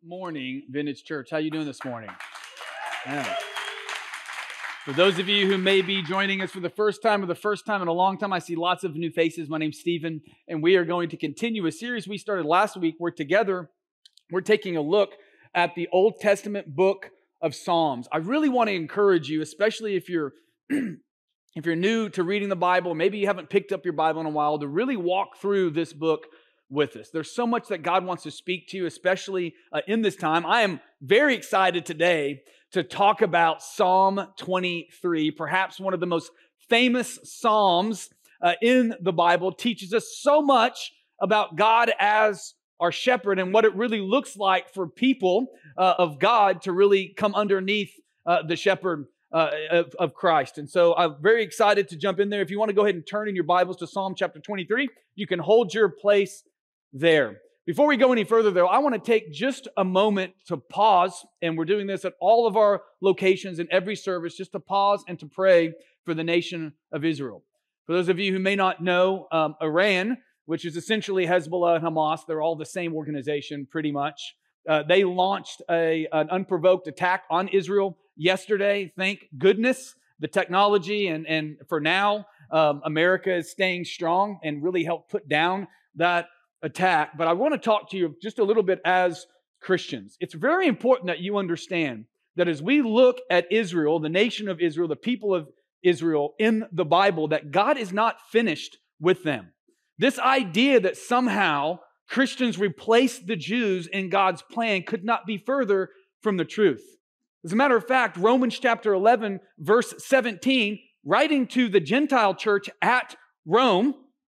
Morning, Vintage Church. How you doing this morning? Yeah. For those of you who may be joining us for the first time or the first time in a long time, I see lots of new faces. My name's Stephen, and we are going to continue a series we started last week where together we're taking a look at the Old Testament book of Psalms. I really want to encourage you, especially if you're if you're new to reading the Bible, maybe you haven't picked up your Bible in a while, to really walk through this book with us. There's so much that God wants to speak to you, especially in this time. I am very excited today to talk about Psalm 23, perhaps one of the most famous Psalms in the Bible. It teaches us so much about God as our shepherd and what it really looks like for people of God to really come underneath the shepherd of Christ. And so I'm very excited to jump in there. If you want to go ahead and turn in your Bibles to Psalm chapter 23, you can hold your place there. Before we go any further, though, I want to take just a moment to pause, and we're doing this at all of our locations in every service, just to pause and to pray for the nation of Israel. For those of you who may not know, Iran, which is essentially Hezbollah and Hamas, they're all the same organization pretty much. They launched an unprovoked attack on Israel yesterday. Thank goodness the technology and for now, America is staying strong and really helped put down that attack. But I want to talk to you just a little bit as Christians. It's very important that you understand that as we look at Israel, the nation of Israel, the people of Israel in the Bible, that God is not finished with them. This idea that somehow Christians replace the Jews in God's plan could not be further from the truth. As a matter of fact, Romans chapter 11, verse 17, writing to the Gentile church at Rome,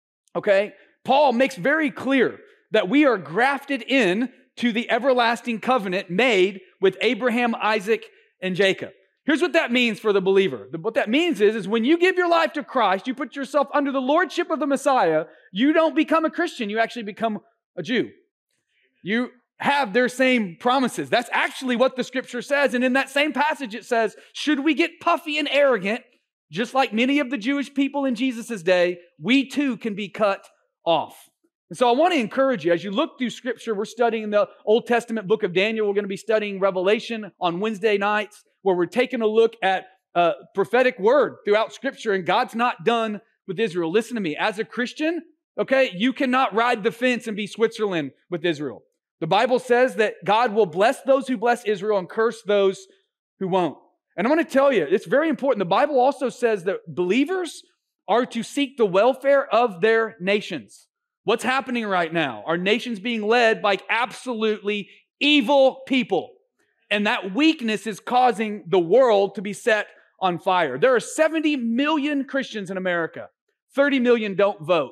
Paul makes very clear that we are grafted in to the everlasting covenant made with Abraham, Isaac, and Jacob. Here's what that means for the believer. What that means is when you give your life to Christ, you put yourself under the lordship of the Messiah, you don't become a Christian, you actually become a Jew. You have their same promises. That's actually what the scripture says. And in that same passage it says, should we get puffy and arrogant, just like many of the Jewish people in Jesus' day, we too can be cut off. And so I want to encourage you, as you look through Scripture, we're studying the Old Testament book of Daniel. We're going to be studying Revelation on Wednesday nights, where we're taking a look at prophetic word throughout Scripture, and God's not done with Israel. Listen to me. As a Christian, you cannot ride the fence and be Switzerland with Israel. The Bible says that God will bless those who bless Israel and curse those who won't. And I'm going to tell you, it's very important. The Bible also says that believers are to seek the welfare of their nations. What's happening right now? Our nation's being led by absolutely evil people. And that weakness is causing the world to be set on fire. There are 70 million Christians in America. 30 million don't vote.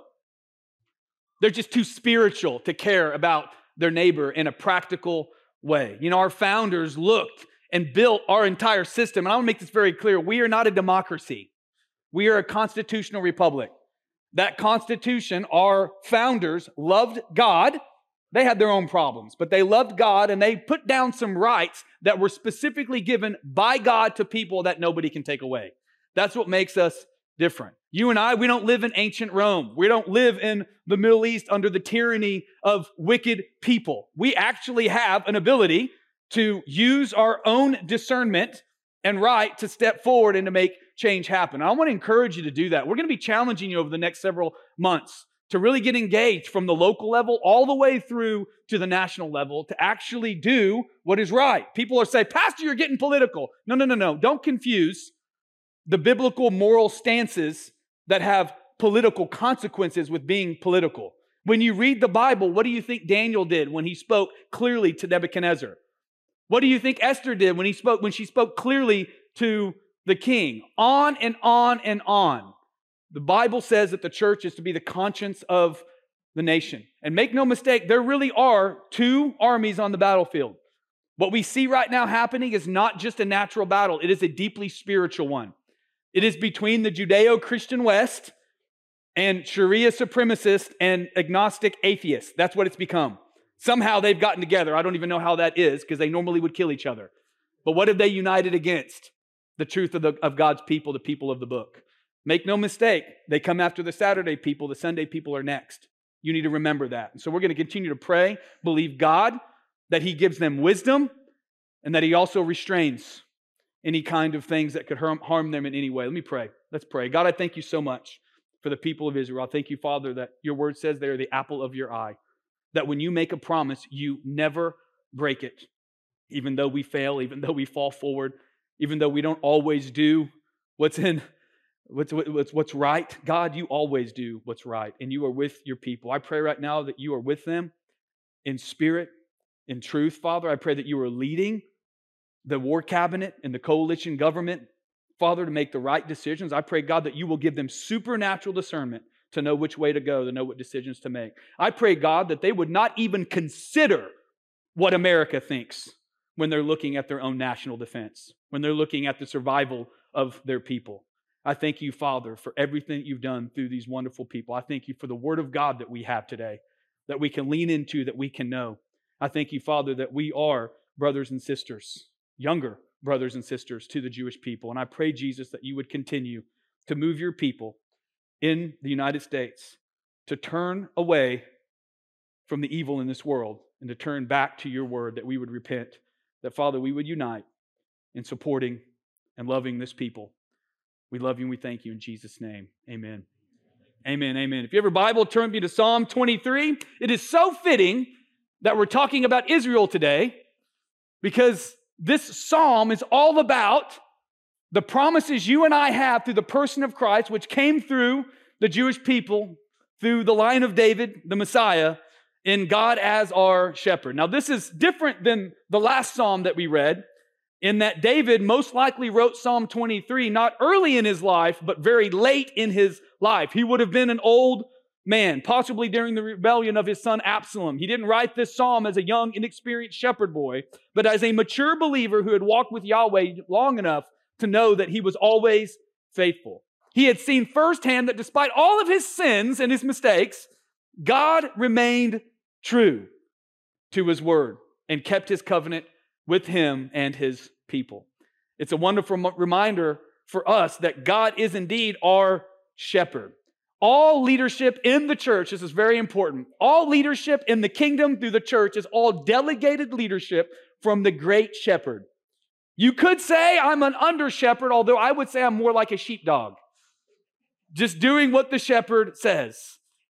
They're just too spiritual to care about their neighbor in a practical way. You know, our founders looked and built our entire system. And I want to make this very clear. We are not a democracy. We are a constitutional republic. That constitution, our founders loved God. They had their own problems, but they loved God and they put down some rights that were specifically given by God to people that nobody can take away. That's what makes us different. You and I, we don't live in ancient Rome. We don't live in the Middle East under the tyranny of wicked people. We actually have an ability to use our own discernment and right to step forward and to make change happen. I want to encourage you to do that. We're going to be challenging you over the next several months to really get engaged from the local level all the way through to the national level to actually do what is right. People are saying, Pastor, you're getting political. No. Don't confuse the biblical moral stances that have political consequences with being political. When you read the Bible, what do you think Daniel did when he spoke clearly to Nebuchadnezzar? What do you think Esther did when she spoke clearly to the king? On and on and on. The Bible says that the church is to be the conscience of the nation. And make no mistake, there really are two armies on the battlefield. What we see right now happening is not just a natural battle. It is a deeply spiritual one. It is between the Judeo-Christian West and Sharia supremacists and agnostic atheists. That's what it's become. Somehow they've gotten together. I don't even know how that is because they normally would kill each other. But what have they united against? The truth of God's people, the people of the book. Make no mistake, they come after the Saturday people. The Sunday people are next. You need to remember that. And so we're going to continue to pray, believe God, that He gives them wisdom, and that He also restrains any kind of things that could harm them in any way. Let me pray. Let's pray. God, I thank You so much for the people of Israel. I thank You, Father, that Your word says they are the apple of Your eye, that when You make a promise, You never break it. Even though we fail, even though we fall forward, even though we don't always do what's right, God, You always do what's right, and You are with Your people. I pray right now that You are with them in spirit, in truth, Father. I pray that You are leading the war cabinet and the coalition government, Father, to make the right decisions. I pray, God, that You will give them supernatural discernment to know which way to go, to know what decisions to make. I pray, God, that they would not even consider what America thinks when they're looking at their own national defense, when they're looking at the survival of their people. I thank You, Father, for everything You've done through these wonderful people. I thank You for the Word of God that we have today, that we can lean into, that we can know. I thank You, Father, that we are brothers and sisters, younger brothers and sisters to the Jewish people. And I pray, Jesus, that You would continue to move Your people in the United States to turn away from the evil in this world and to turn back to Your word, that we would repent, that, Father, we would unite in supporting and loving this people. We love You and we thank You in Jesus' name. Amen. Amen. Amen. If you have a Bible, turn with me to Psalm 23. It is so fitting that we're talking about Israel today, because this psalm is all about the promises you and I have through the person of Christ, which came through the Jewish people, through the line of David, the Messiah, in God as our shepherd. Now, this is different than the last psalm that we read, in that David most likely wrote Psalm 23 not early in his life, but very late in his life. He would have been an old man, possibly during the rebellion of his son Absalom. He didn't write this psalm as a young, inexperienced shepherd boy, but as a mature believer who had walked with Yahweh long enough to know that He was always faithful. He had seen firsthand that despite all of his sins and his mistakes, God remained true to His word and kept His covenant with him and His people. It's a wonderful reminder for us that God is indeed our shepherd. All leadership in the church, this is very important, all leadership in the kingdom through the church is all delegated leadership from the great shepherd. You could say I'm an under shepherd, although I would say I'm more like a sheepdog, just doing what the shepherd says.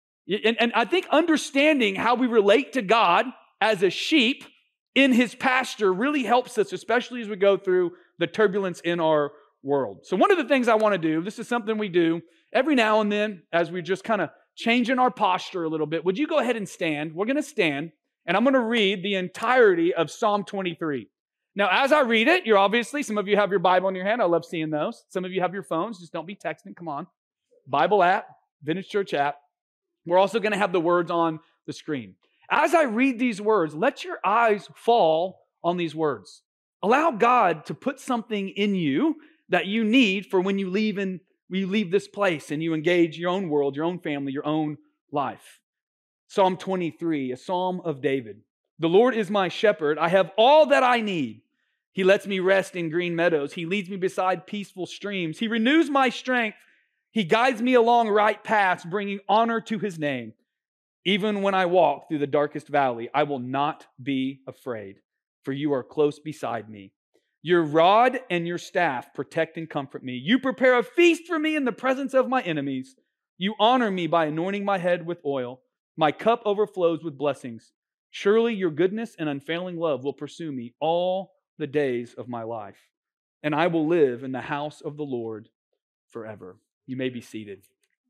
And I think understanding how we relate to God as a sheep in His pasture really helps us, especially as we go through the turbulence in our world. So one of the things I want to do, this is something we do every now and then as we're just kind of changing our posture a little bit. Would you go ahead and stand? We're going to stand, and I'm going to read the entirety of Psalm 23. Now, as I read it, some of you have your Bible in your hand. I love seeing those. Some of you have your phones. Just don't be texting. Come on. Bible app, Vintage Church app. We're also going to have the words on the screen. As I read these words, let your eyes fall on these words. Allow God to put something in you that you need for when you leave this place and you engage your own world, your own family, your own life. Psalm 23, a psalm of David. The Lord is my shepherd. I have all that I need. He lets me rest in green meadows. He leads me beside peaceful streams. He renews my strength. He guides me along right paths, bringing honor to His name. Even when I walk through the darkest valley, I will not be afraid, for You are close beside me. Your rod and Your staff protect and comfort me. You prepare a feast for me in the presence of my enemies. You honor me by anointing my head with oil. My cup overflows with blessings. Surely Your goodness and unfailing love will pursue me all the days of my life, and I will live in the house of the Lord forever. You may be seated.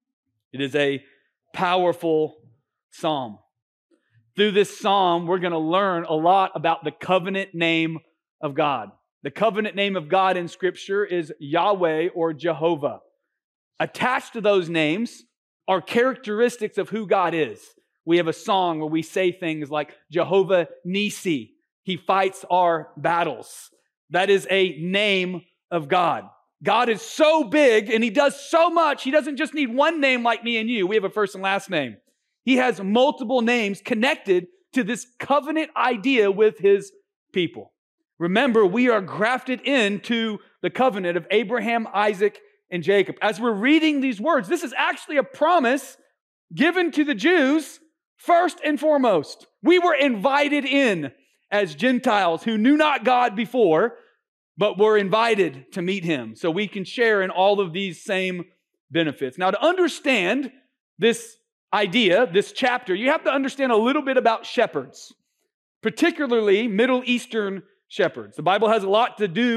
It is a powerful psalm. Through this psalm, we're going to learn a lot about the covenant name of God. The covenant name of God in Scripture is Yahweh or Jehovah. Attached to those names are characteristics of who God is. We have a song where we say things like Jehovah Nissi. He fights our battles. That is a name of God. God is so big and He does so much. He doesn't just need one name like me and you. We have a first and last name. He has multiple names connected to this covenant idea with His people. Remember, we are grafted into the covenant of Abraham, Isaac, and Jacob. As we're reading these words, this is actually a promise given to the Jews first and foremost. We were invited in as Gentiles who knew not God before, but were invited to meet Him. So we can share in all of these same benefits. Now, to understand this idea, this chapter, you have to understand a little bit about shepherds, particularly Middle Eastern shepherds. The Bible has a lot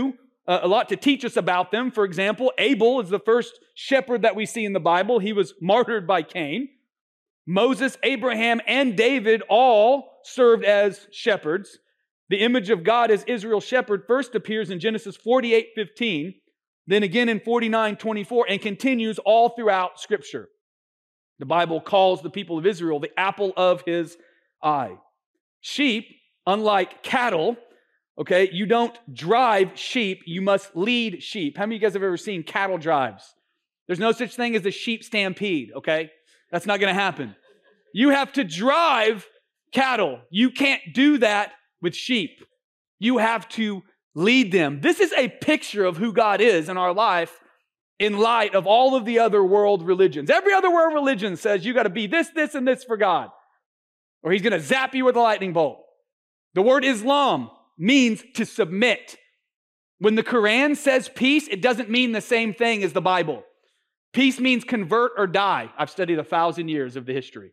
to teach us about them. For example, Abel is the first shepherd that we see in the Bible. He was martyred by Cain. Moses, Abraham, and David all served as shepherds. The image of God as Israel's shepherd first appears in Genesis 48:15, then again in 49:24, and continues all throughout Scripture. The Bible calls the people of Israel the apple of His eye. Sheep, unlike cattle, okay, you don't drive sheep, you must lead sheep. How many of you guys have ever seen cattle drives? There's no such thing as a sheep stampede, okay? That's not going to happen. You have to drive cattle. You can't do that with sheep. You have to lead them. This is a picture of who God is in our life in light of all of the other world religions. Every other world religion says you got to be this, this, and this for God, or He's going to zap you with a lightning bolt. The word Islam means to submit. When the Quran says peace, it doesn't mean the same thing as the Bible. Peace means convert or die. I've studied 1,000 years of the history.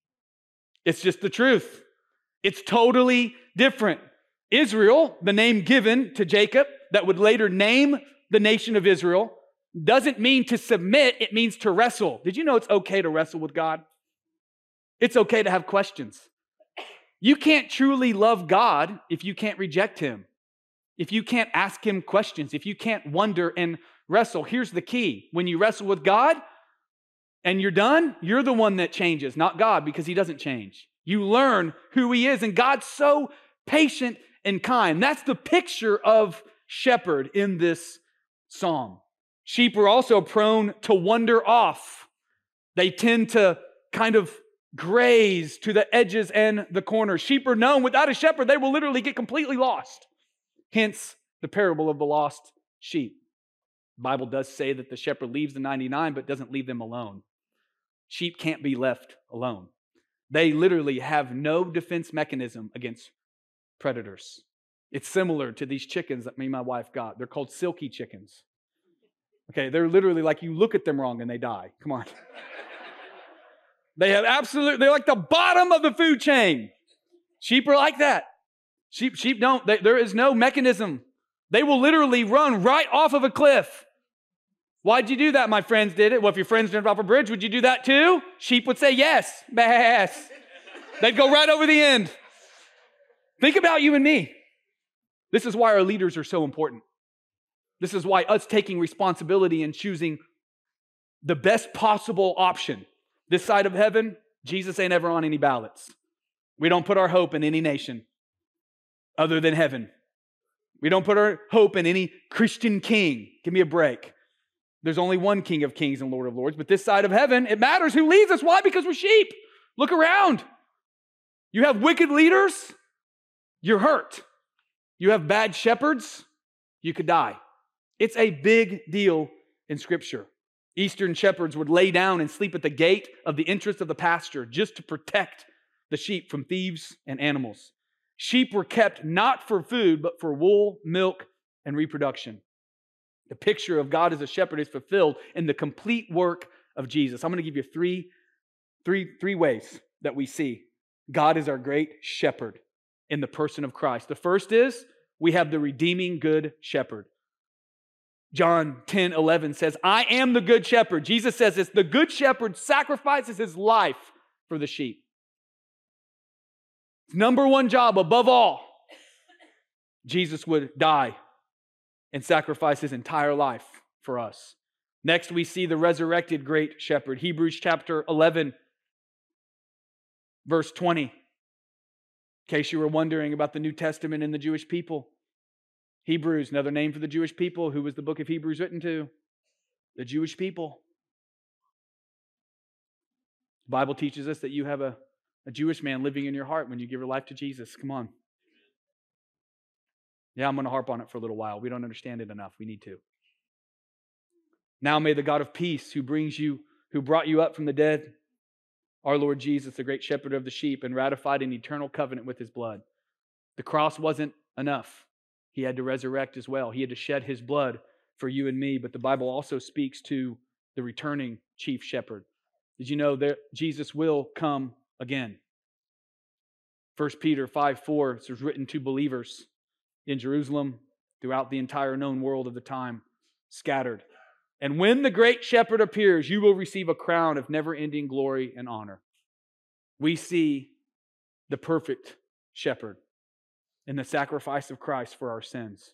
It's just the truth. It's totally different. Israel, the name given to Jacob that would later name the nation of Israel, doesn't mean to submit, it means to wrestle. Did you know it's okay to wrestle with God? It's okay to have questions. You can't truly love God if you can't reject Him, if you can't ask Him questions, if you can't wonder and wrestle. Here's the key. When you wrestle with God and you're done, you're the one that changes, not God, because He doesn't change. You learn who He is, and God's so patient and kind. That's the picture of shepherd in this psalm. Sheep are also prone to wander off. They tend to kind of graze to the edges and the corners. Sheep are known, without a shepherd, they will literally get completely lost. Hence, the parable of the lost sheep. The Bible does say that the shepherd leaves the 99, but doesn't leave them alone. Sheep can't be left alone. They literally have no defense mechanism against predators. It's similar to these chickens that me and my wife got. They're called silky chickens. Okay, they're literally like you look at them wrong and they die. Come on. They're like the bottom of the food chain. Sheep are like that. Sheep don't, there is no mechanism. They will literally run right off of a cliff. Why'd you do that? My friends did it. Well, if your friends jumped off a bridge, would you do that too? Sheep would say yes. Bass. They'd go right over the end. Think about you and me. This is why our leaders are so important. This is why us taking responsibility and choosing the best possible option. This side of heaven, Jesus ain't ever on any ballots. We don't put our hope in any nation other than heaven. We don't put our hope in any Christian king. Give me a break. There's only one King of Kings and Lord of Lords. But this side of heaven, it matters who leads us. Why? Because we're sheep. Look around. You have wicked leaders, you're hurt. You have bad shepherds, you could die. It's a big deal in Scripture. Eastern shepherds would lay down and sleep at the gate of the entrance of the pasture just to protect the sheep from thieves and animals. Sheep were kept not for food, but for wool, milk, and reproduction. The picture of God as a shepherd is fulfilled in the complete work of Jesus. I'm going to give you three ways that we see God is our great shepherd in the person of Christ. The first is we have the redeeming good shepherd. John 10:11 says, I am the good shepherd. Jesus says this, the good shepherd sacrifices his life for the sheep. Number one job above all, Jesus would die and sacrifice his entire life for us. Next, we see the resurrected great shepherd. Hebrews chapter 11, verse 20. In case you were wondering about the New Testament and the Jewish people. Hebrews, another name for the Jewish people. Who was the book of Hebrews written to? The Jewish people. The Bible teaches us that you have a Jewish man living in your heart when you give your life to Jesus. Come on. Yeah, I'm going to harp on it for a little while. We don't understand it enough. We need to. Now may the God of peace, who brought you up from the dead, our Lord Jesus, the great shepherd of the sheep, and ratified an eternal covenant with his blood. The cross wasn't enough. He had to resurrect as well. He had to shed his blood for you and me. But the Bible also speaks to the returning chief shepherd. Did you know that Jesus will come again? 1 Peter 5:4, it was written to believers in Jerusalem, throughout the entire known world of the time, scattered. And when the great shepherd appears, you will receive a crown of never-ending glory and honor. We see the perfect shepherd in the sacrifice of Christ for our sins,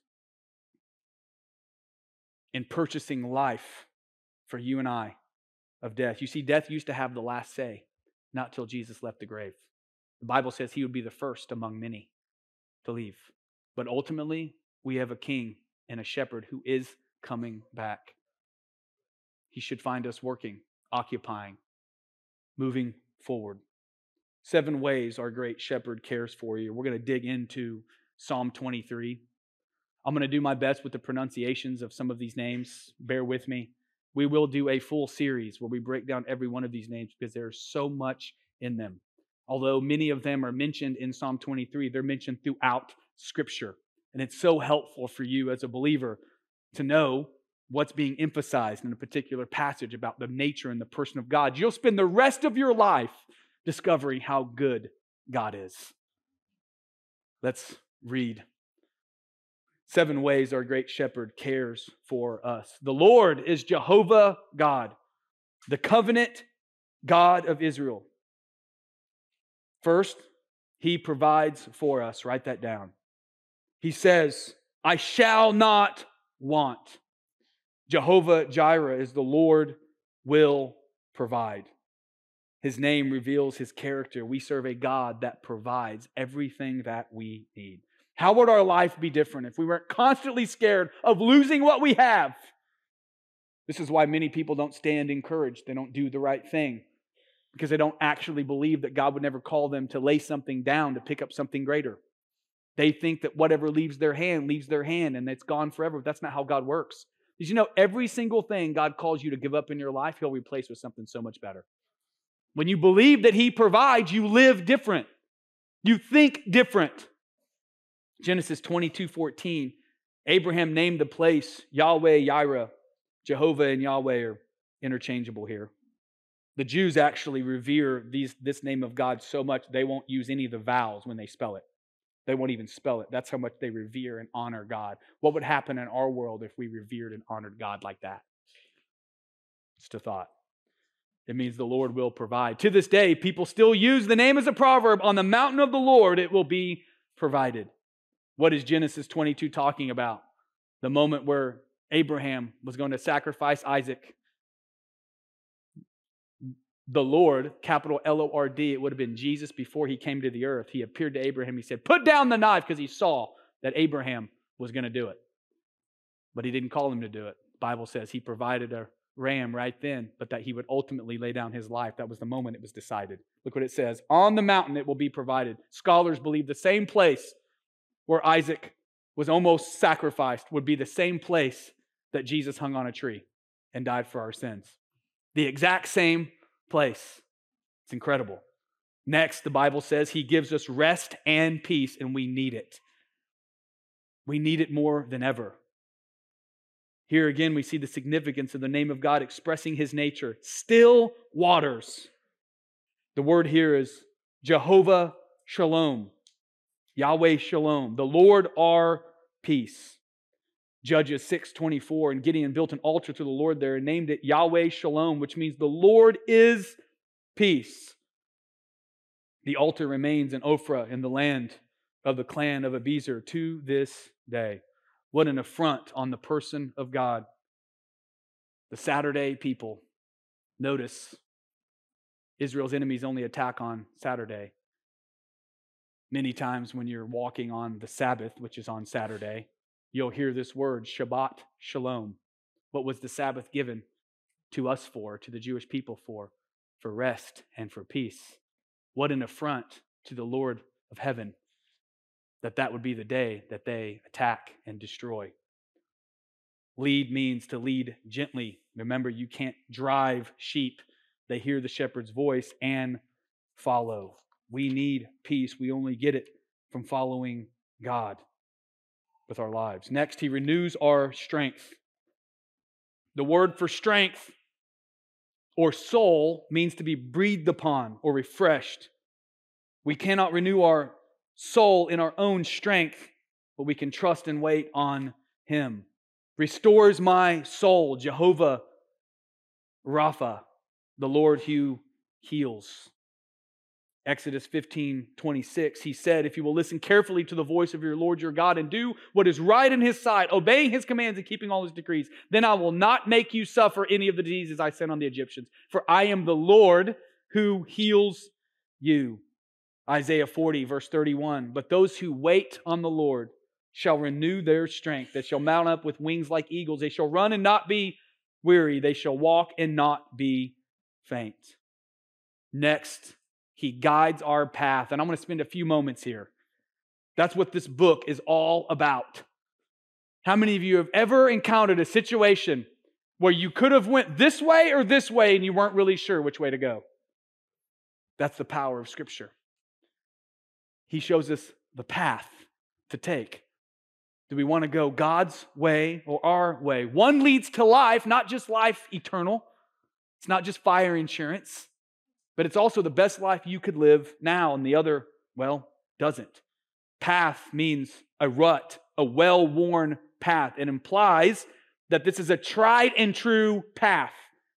in purchasing life for you and I of death. You see, death used to have the last say, not till Jesus left the grave. The Bible says he would be the first among many to leave. But ultimately, we have a king and a shepherd who is coming back. He should find us working, occupying, moving forward. 7 ways our great shepherd cares for you. We're going to dig into Psalm 23. I'm going to do my best with the pronunciations of some of these names. Bear with me. We will do a full series where we break down every one of these names because there's so much in them. Although many of them are mentioned in Psalm 23, they're mentioned throughout Scripture. And it's so helpful for you as a believer to know what's being emphasized in a particular passage about the nature and the person of God. You'll spend the rest of your life discovering how good God is. Let's read. 7 ways our great shepherd cares for us. The Lord is Jehovah God, the covenant God of Israel. First, He provides for us. Write that down. He says, I shall not want. Jehovah Jireh is the Lord will provide. His name reveals His character. We serve a God that provides everything that we need. How would our life be different if we weren't constantly scared of losing what we have? This is why many people don't stand encouraged. They don't do the right thing because they don't actually believe that God would never call them to lay something down to pick up something greater. They think that whatever leaves their hand, and it's gone forever. That's not how God works. Did you know every single thing God calls you to give up in your life, He'll replace with something so much better? When you believe that He provides, you live different. You think different. Genesis 22:14, Abraham named the place Yahweh Yireh. Jehovah and Yahweh are interchangeable here. The Jews actually revere this name of God so much they won't use any of the vowels when they spell it. They won't even spell it. That's how much they revere and honor God. What would happen in our world if we revered and honored God like that? Just a thought. It means the Lord will provide. To this day, people still use the name as a proverb. On the mountain of the Lord, it will be provided. What is Genesis 22 talking about? The moment where Abraham was going to sacrifice Isaac. The Lord, capital L-O-R-D, it would have been Jesus before He came to the earth. He appeared to Abraham. He said, put down the knife, because He saw that Abraham was going to do it. But He didn't call him to do it. The Bible says He provided a ram right then, but that He would ultimately lay down His life. That was the moment it was decided. Look what it says. On the mountain it will be provided. Scholars believe the same place where Isaac was almost sacrificed would be the same place that Jesus hung on a tree and died for our sins. The exact same place. It's incredible. Next, the Bible says He gives us rest and peace, and we need it. We need it more than ever. Here again, we see the significance of the name of God expressing His nature. Still waters. The word here is Jehovah Shalom. Yahweh Shalom. The Lord our peace. Judges 6:24, and Gideon built an altar to the Lord there and named it Yahweh Shalom, which means the Lord is peace. The altar remains in Ophrah in the land of the clan of Abiezer to this day. What an affront on the person of God. The Saturday people. Notice, Israel's enemies only attack on Saturday. Many times when you're walking on the Sabbath, which is on Saturday, you'll hear this word, Shabbat Shalom. What was the Sabbath given to us for, to the Jewish people for? For rest and for peace. What an affront to the Lord of heaven that would be the day that they attack and destroy. Lead means to lead gently. Remember, you can't drive sheep. They hear the shepherd's voice and follow. We need peace. We only get it from following God with our lives. Next, He renews our strength. The word for strength or soul means to be breathed upon or refreshed. We cannot renew our soul in our own strength, but we can trust and wait on Him. Restores my soul, Jehovah Rapha, the Lord who heals. Exodus 15:26, He said, if you will listen carefully to the voice of your Lord your God and do what is right in His sight, obeying His commands and keeping all His decrees, then I will not make you suffer any of the diseases I sent on the Egyptians, for I am the Lord who heals you. Isaiah 40, verse 31, but those who wait on the Lord shall renew their strength. They shall mount up with wings like eagles. They shall run and not be weary. They shall walk and not be faint. Next, He guides our path. And I'm going to spend a few moments here. That's what this book is all about. How many of you have ever encountered a situation where you could have went this way or this way and you weren't really sure which way to go? That's the power of Scripture. He shows us the path to take. Do we want to go God's way or our way? One leads to life, not just life eternal. It's not just fire insurance, but it's also the best life you could live now, and the other, well, doesn't. Path means a rut, a well-worn path. It implies that this is a tried and true path.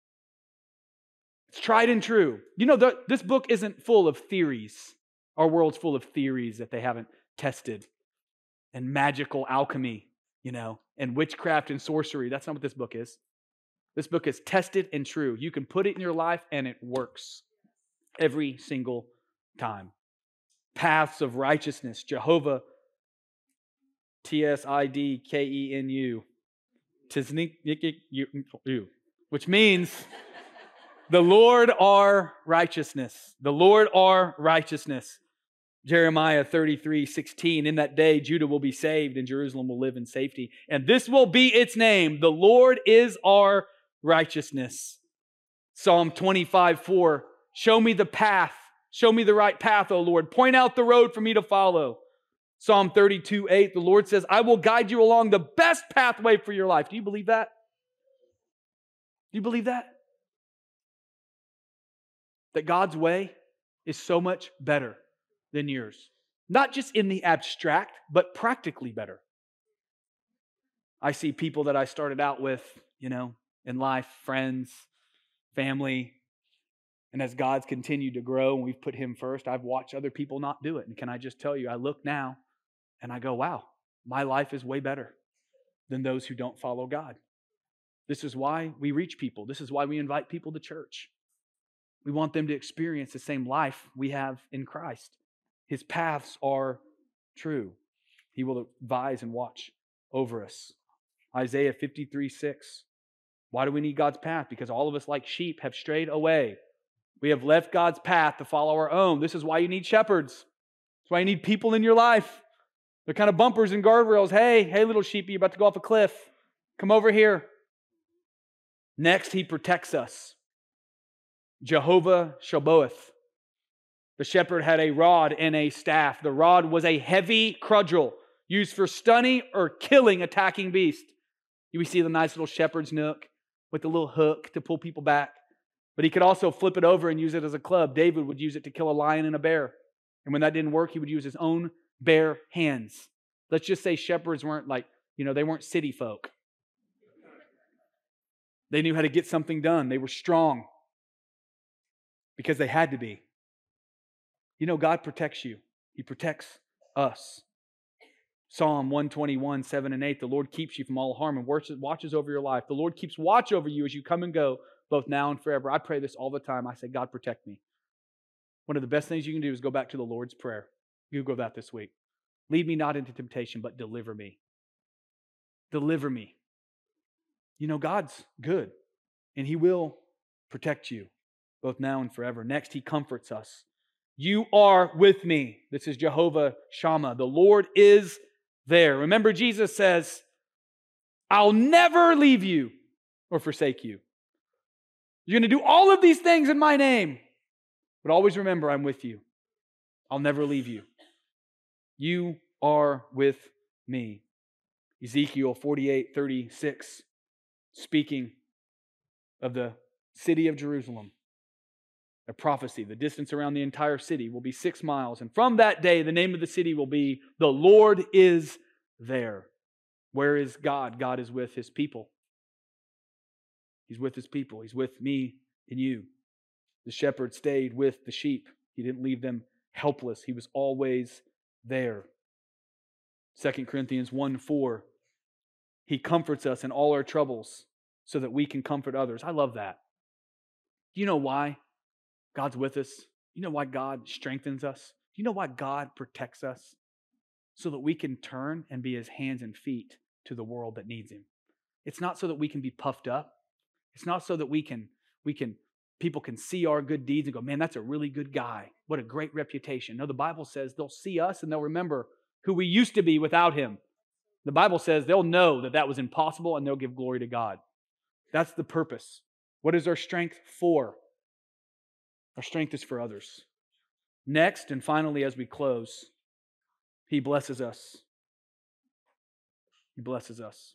It's tried and true. You know, this book isn't full of theories. Our world's full of theories that they haven't tested. And magical alchemy, and witchcraft and sorcery. That's not what this book is. This book is tested and true. You can put it in your life and it works every single time. Paths of righteousness. Jehovah, T-S-I-D-K-E-N-U. Which means the Lord our righteousness. The Lord our righteousness. Jeremiah 33:16, in that day Judah will be saved and Jerusalem will live in safety. And this will be its name. The Lord is our righteousness. Psalm 25:4, show me the path. Show me the right path, O Lord. Point out the road for me to follow. Psalm 32:8, the Lord says, I will guide you along the best pathway for your life. Do you believe that? Do you believe that? That God's way is so much better than yours. Not just in the abstract, but practically better. I see people that I started out with, in life, friends, family, and as God's continued to grow and we've put Him first, I've watched other people not do it. And can I just tell you, I look now and I go, wow, my life is way better than those who don't follow God. This is why we reach people. This is why we invite people to church. We want them to experience the same life we have in Christ. His paths are true. He will advise and watch over us. Isaiah 53:6. Why do we need God's path? Because all of us, like sheep, have strayed away. We have left God's path to follow our own. This is why you need shepherds. That's why you need people in your life. They're kind of bumpers and guardrails. Hey, little sheepy, you're about to go off a cliff. Come over here. Next, He protects us. Jehovah Shabbaoth. The shepherd had a rod and a staff. The rod was a heavy cudgel used for stunning or killing attacking beasts. We see the nice little shepherd's nook with the little hook to pull people back. But he could also flip it over and use it as a club. David would use it to kill a lion and a bear. And when that didn't work, he would use his own bare hands. Let's just say shepherds weren't they weren't city folk. They knew how to get something done. They were strong because they had to be. God protects you. He protects us. Psalm 121:7-8, the Lord keeps you from all harm and watches over your life. The Lord keeps watch over you as you come and go, both now and forever. I pray this all the time. I say, God, protect me. One of the best things you can do is go back to the Lord's Prayer. Google that this week. Lead me not into temptation, but deliver me. Deliver me. God's good, and He will protect you, both now and forever. Next, He comforts us. You are with me. This is Jehovah Shammah. The Lord is there. Remember, Jesus says, I'll never leave you or forsake you. You're going to do all of these things in my name, but always remember I'm with you. I'll never leave you. You are with me. Ezekiel 48:36, speaking of the city of Jerusalem, a prophecy. The distance around the entire city will be 6 miles. And from that day, the name of the city will be, "The Lord is there." Where is God? God is with His people. He's with His people. He's with me and you. The shepherd stayed with the sheep. He didn't leave them helpless. He was always there. 2 Corinthians 1:4, He comforts us in all our troubles so that we can comfort others. I love that. Do you know why God's with us? You know why God strengthens us? Do you know why God protects us? So that we can turn and be His hands and feet to the world that needs Him. It's not so that we can be puffed up. It's not so that people can see our good deeds and go, "Man, that's a really good guy. What a great reputation." No, the Bible says they'll see us and they'll remember who we used to be without Him. The Bible says they'll know that that was impossible and they'll give glory to God. That's the purpose. What is our strength for? Our strength is for others. Next, and finally, as we close, He blesses us. He blesses us.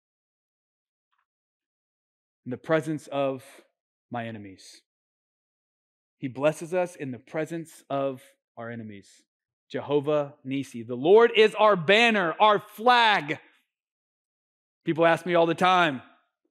In the presence of my enemies. He blesses us in the presence of our enemies. Jehovah Nissi. The Lord is our banner, our flag. People ask me all the time,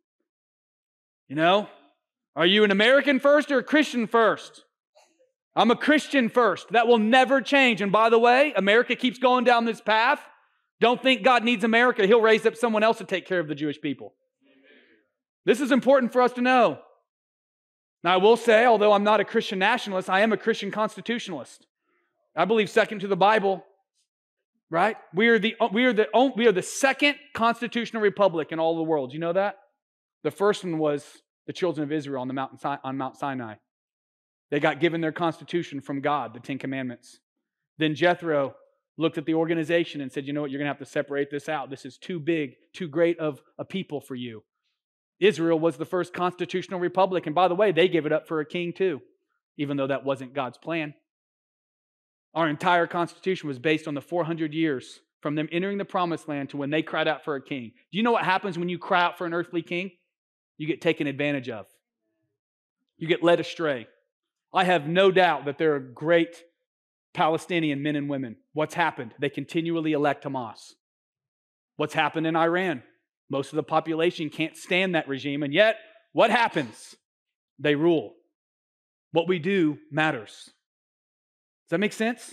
are you an American first or a Christian first? I'm a Christian first. That will never change. And by the way, America keeps going down this path. Don't think God needs America. He'll raise up someone else to take care of the Jewish people. This is important for us to know. Now, I will say, although I'm not a Christian nationalist, I am a Christian constitutionalist. I believe second to the Bible, right? We are the second constitutional republic in all the world. Do you know that? The first one was the children of Israel on Mount Sinai. They got given their constitution from God, the Ten Commandments. Then Jethro looked at the organization and said, "You know what? You're going to have to separate this out. This is too big, too great of a people for you." Israel was the first constitutional republic. And by the way, they gave it up for a king too, even though that wasn't God's plan. Our entire constitution was based on the 400 years from them entering the promised land to when they cried out for a king. Do you know what happens when you cry out for an earthly king? You get taken advantage of. You get led astray. I have no doubt that there are great Palestinian men and women. What's happened? They continually elect Hamas. What's happened in Iran? Most of the population can't stand that regime, and yet, what happens? They rule. What we do matters. Does that make sense?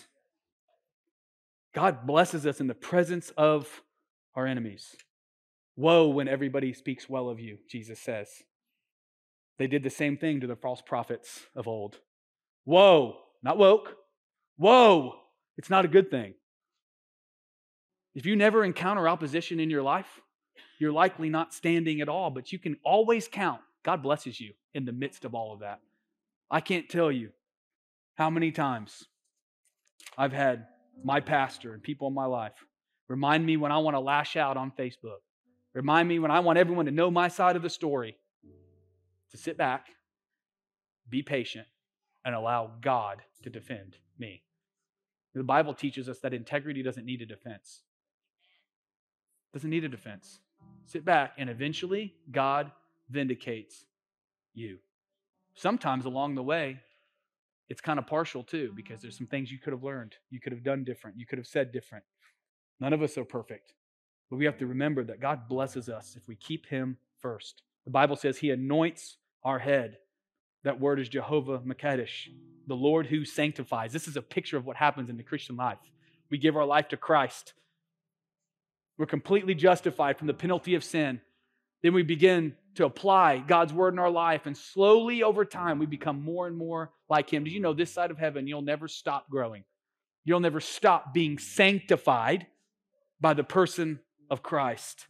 God blesses us in the presence of our enemies. Woe when everybody speaks well of you, Jesus says. They did the same thing to the false prophets of old. Woe, not woke. Woe, it's not a good thing. If you never encounter opposition in your life, you're likely not standing at all, but you can always count. God blesses you in the midst of all of that. I can't tell you how many times I've had my pastor and people in my life remind me when I want to lash out on Facebook. Remind me when I want everyone to know my side of the story. To sit back, be patient, and allow God to defend me. The Bible teaches us that integrity doesn't need a defense. Doesn't need a defense. Sit back, and eventually God vindicates you. Sometimes along the way, it's kind of partial too, because there's some things you could have learned. You could have done different. You could have said different. None of us are perfect. But we have to remember that God blesses us if we keep Him first. The Bible says He anoints our head. That word is Jehovah Mekadesh, the Lord who sanctifies. This is a picture of what happens in the Christian life. We give our life to Christ. We're completely justified from the penalty of sin. Then we begin to apply God's word in our life, and slowly over time we become more and more like Him. Did you know this side of heaven you'll never stop growing? You'll never stop being sanctified by the person of Christ.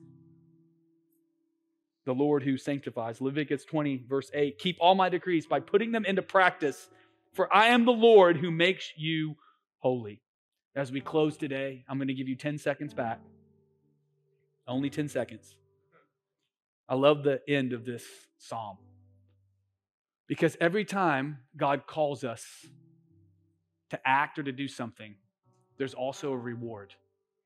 The Lord who sanctifies. Leviticus 20, verse 8. Keep all my decrees by putting them into practice, for I am the Lord who makes you holy. As we close today, I'm going to give you 10 seconds back. Only 10 seconds. I love the end of this psalm. Because every time God calls us to act or to do something, there's also a reward.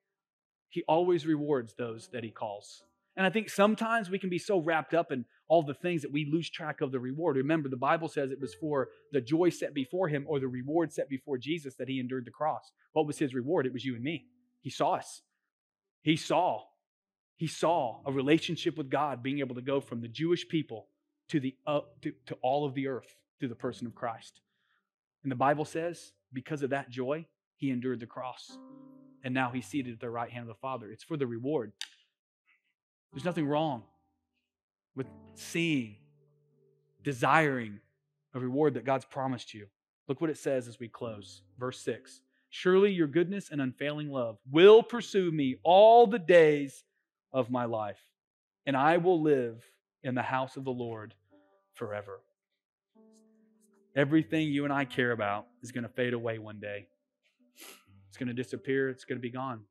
He always rewards those that He calls. And I think sometimes we can be so wrapped up in all the things that we lose track of the reward. Remember, the Bible says it was for the joy set before Him, or the reward set before Jesus, that He endured the cross. What was His reward? It was you and me. He saw us. He saw a relationship with God being able to go from the Jewish people to all of the earth through the person of Christ. And the Bible says, because of that joy, He endured the cross. And now He's seated at the right hand of the Father. It's for the reward. There's nothing wrong with seeing, desiring a reward that God's promised you. Look what it says as we close. Verse 6. Surely your goodness and unfailing love will pursue me all the days of my life, and I will live in the house of the Lord forever. Everything you and I care about is going to fade away one day. It's going to disappear. It's going to be gone.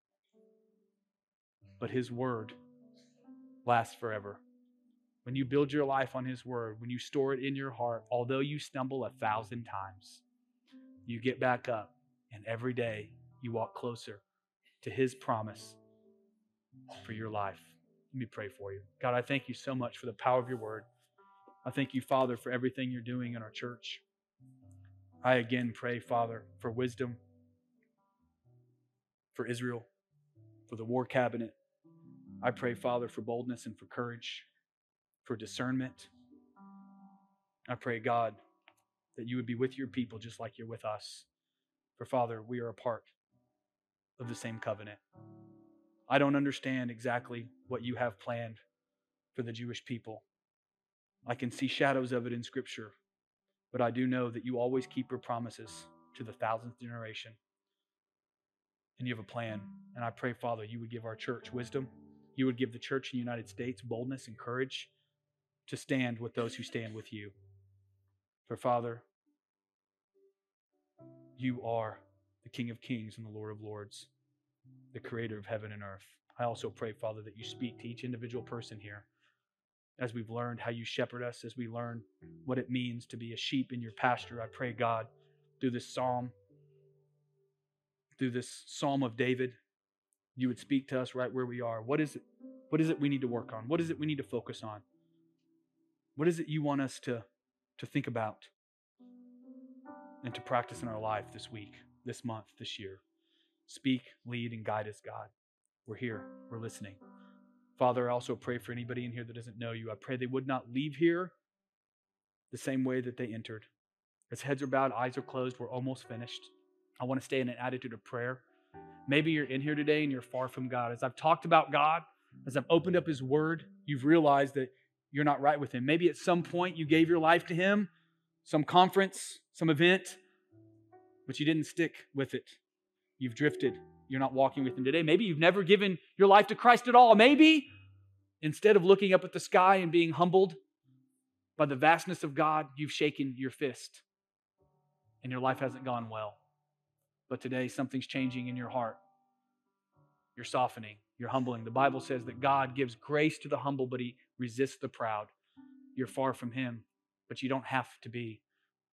But His Word lasts forever. When you build your life on His Word, when you store it in your heart, although you stumble 1,000 times, you get back up, and every day you walk closer to His promise for your life. Let me pray for you. God, I thank You so much for the power of Your Word. I thank You, Father, for everything You're doing in our church. I again pray, Father, for wisdom, for Israel, for the war cabinet. I pray, Father, for boldness and for courage, for discernment. I pray, God, that You would be with Your people just like You're with us. For, Father, we are a part of the same covenant. I don't understand exactly what You have planned for the Jewish people. I can see shadows of it in Scripture, but I do know that You always keep Your promises to the 1,000th generation. And You have a plan. And I pray, Father, You would give our church wisdom. You would give the church in the United States boldness and courage to stand with those who stand with You. For, Father, You are the King of Kings and the Lord of Lords, the Creator of heaven and earth. I also pray, Father, that You speak to each individual person here as we've learned how You shepherd us, as we learn what it means to be a sheep in Your pasture. I pray, God, through this psalm of David, You would speak to us right where we are. What is it we need to work on? What is it we need to focus on? What is it You want us to think about and to practice in our life this week, this month, this year? Speak, lead, and guide us, God. We're here. We're listening. Father, I also pray for anybody in here that doesn't know You. I pray they would not leave here the same way that they entered. As heads are bowed, eyes are closed, we're almost finished. I want to stay in an attitude of prayer. Maybe you're in here today and you're far from God. As I've talked about God, as I've opened up His Word, you've realized that you're not right with Him. Maybe at some point you gave your life to Him, some conference, some event, but you didn't stick with it. You've drifted. You're not walking with Him today. Maybe you've never given your life to Christ at all. Maybe instead of looking up at the sky and being humbled by the vastness of God, you've shaken your fist and your life hasn't gone well. But today something's changing in your heart. You're softening. You're humbling. The Bible says that God gives grace to the humble, but He resists the proud. You're far from Him, but you don't have to be.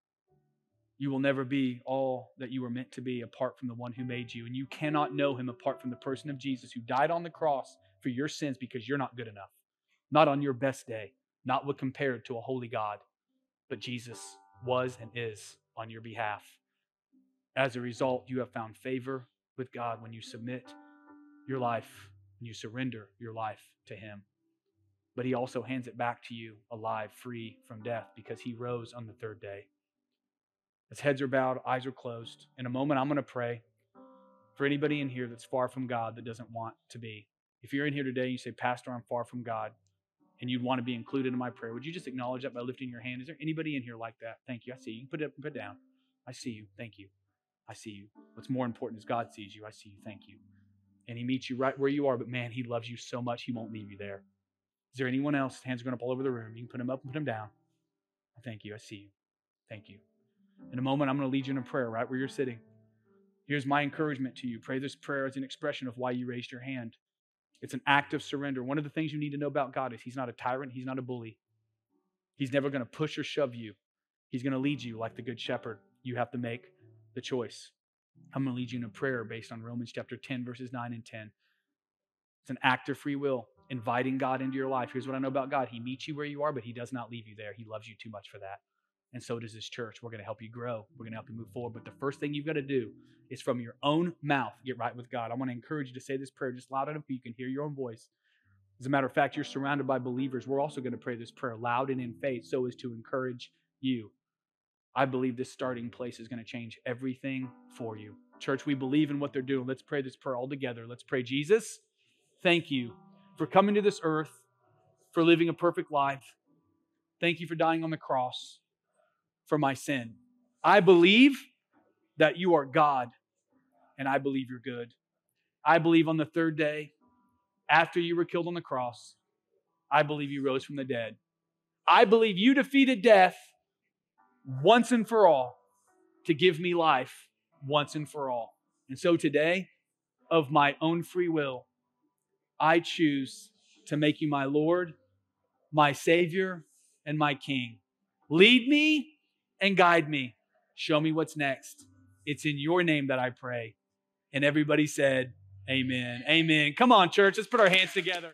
You will never be all that you were meant to be apart from the one who made you. And you cannot know Him apart from the person of Jesus, who died on the cross for your sins because you're not good enough. Not on your best day. Not what compared to a holy God. But Jesus was and is on your behalf. As a result, you have found favor with God when you submit your life and you surrender your life to Him. But He also hands it back to you alive, free from death, because He rose on the third day. As heads are bowed, eyes are closed. In a moment, I'm going to pray for anybody in here that's far from God, that doesn't want to be. If you're in here today and you say, Pastor, I'm far from God, and you'd want to be included in my prayer, would you just acknowledge that by lifting your hand? Is there anybody in here like that? Thank you. I see you. You can put it up and put it down. I see you. Thank you. I see you. What's more important is God sees you. I see you. Thank you. And He meets you right where you are, but man, He loves you so much, He won't leave you there. Is there anyone else? Hands are going up all over the room. You can put them up and put them down. Thank you. I see you. Thank you. In a moment, I'm going to lead you in a prayer right where you're sitting. Here's my encouragement to you. Pray this prayer as an expression of why you raised your hand. It's an act of surrender. One of the things you need to know about God is He's not a tyrant. He's not a bully. He's never going to push or shove you. He's going to lead you like the Good Shepherd. You have to make the choice. I'm going to lead you in a prayer based on Romans chapter 10, verses 9 and 10. It's an act of free will, inviting God into your life. Here's what I know about God. He meets you where you are, but he does not leave you there. He loves you too much for that. And so does this church. We're going to help you grow. We're going to help you move forward. But the first thing you've got to do is from your own mouth, get right with God. I want to encourage you to say this prayer just loud enough so you can hear your own voice. As a matter of fact, you're surrounded by believers. We're also going to pray this prayer loud and in faith so as to encourage you. I believe this starting place is going to change everything for you. Church, we believe in what they're doing. Let's pray this prayer all together. Let's pray. Jesus, thank you for coming to this earth, for living a perfect life. Thank you for dying on the cross for my sin. I believe that you are God, and I believe you're good. I believe on the third day, after you were killed on the cross, I believe you rose from the dead. I believe you defeated death once and for all to give me life once and for all. And so today, of my own free will, I choose to make you my Lord, my Savior, and my King. Lead me and guide me. Show me what's next. It's in your name that I pray. And everybody said, amen. Amen. Come on, church. Let's put our hands together.